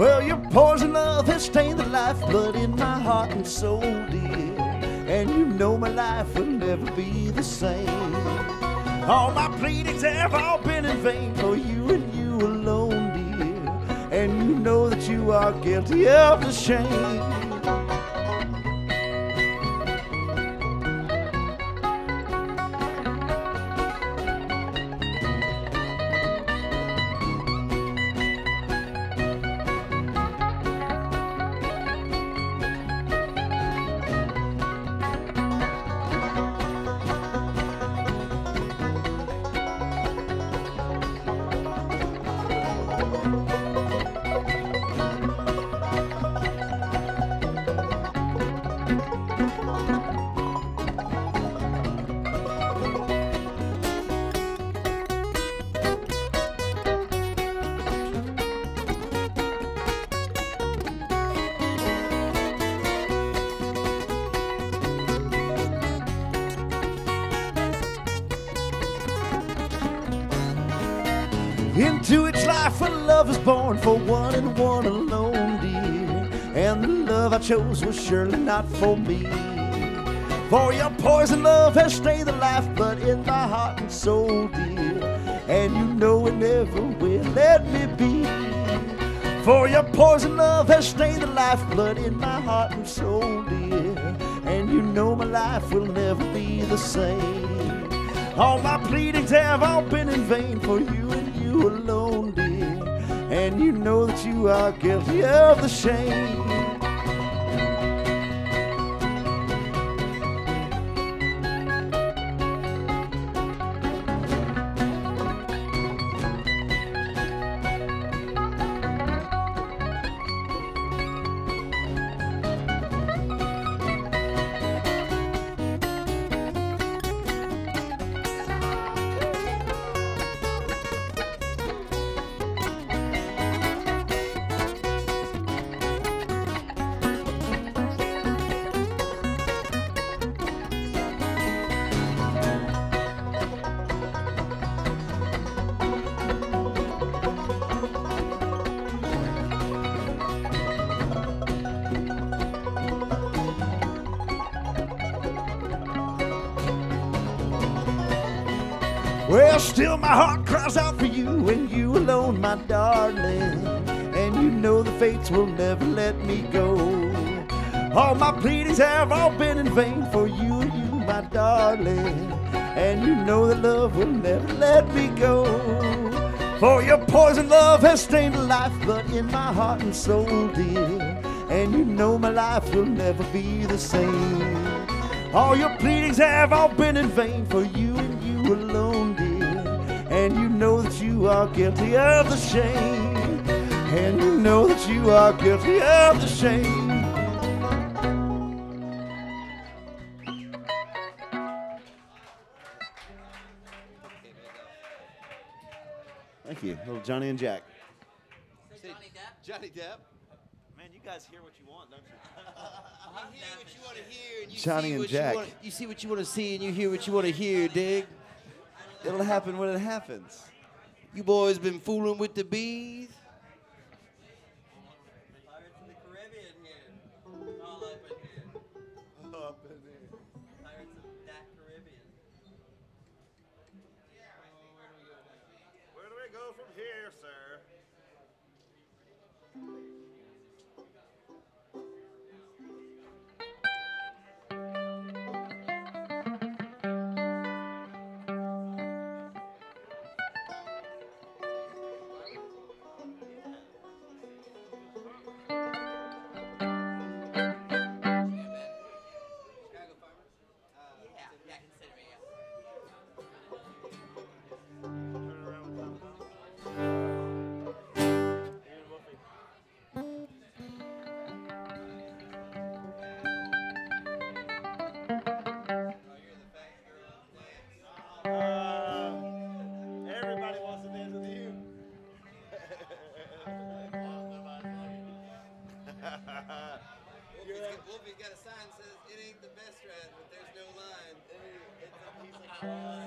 Well, your poison love has stained the lifeblood in my heart and soul, dear. And you know my life will never be the same. All my pleadings have all been in vain for you and you alone, dear. And you know that you are guilty of the shame. Into each life where love is born for one and one alone, dear. And the love I chose was surely not for me. For your poison love has stained the lifeblood in my heart and soul, dear. And you know it never will let me be. For your poison love has stained the lifeblood in my heart and soul, dear. And you know my life will never be the same. All my pleadings have all been in vain for you and you alone, dear. And you know that you are guilty of the shame. Well, still my heart cries out for you and you alone, my darling. And you know the fates will never let me go. All my pleadings have all been in vain for you and you, my darling. And you know that love will never let me go. For your poison love has stained the lifeblood in my heart and soul, dear. And you know my life will never be the same. All your pleadings have all been in vain for you and you alone, dear. And you know that you are guilty of the shame. And you know that you are guilty of the shame. Thank you. Little Johnny and Jack. Johnny Depp? Johnny Depp? Man, you guys hear what you want, don't you? You hear what you want to hear, and you Johnny see and what Jack. you see what you want to see, and you hear what you want to hear, dig? It'll happen when it happens. You boys been fooling with the bees? Pirates of the Caribbean here. All up in here. Up in there. Pirates of that Caribbean. Where do we go from here, sir? Yeah, consider me. Everybody wants to dance with you. Wolfie's got a sign that says, "It ain't the best ride, but there's no line."